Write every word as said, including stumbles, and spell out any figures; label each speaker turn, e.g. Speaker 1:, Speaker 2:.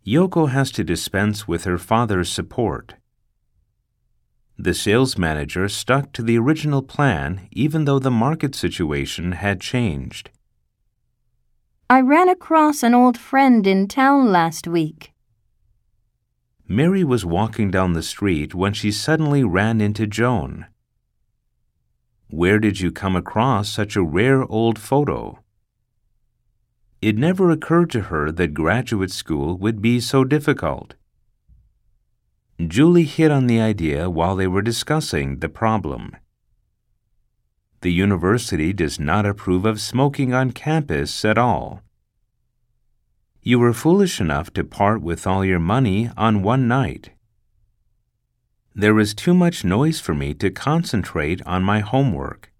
Speaker 1: Yoko has to dispense with her father's support. The sales manager stuck to the original plan even though the market situation had changed.
Speaker 2: I ran across an old friend in town last week.
Speaker 1: Mary was walking down the street when she suddenly ran into Joan. Where did you come across such a rare old photo? It never occurred to her that graduate school would be so difficult. Julie hit on the idea while they were discussing the problem. The university does not approve of smoking on campus at all. You were foolish enough to part with all your money on one night. There was too much noise for me to concentrate on my homework.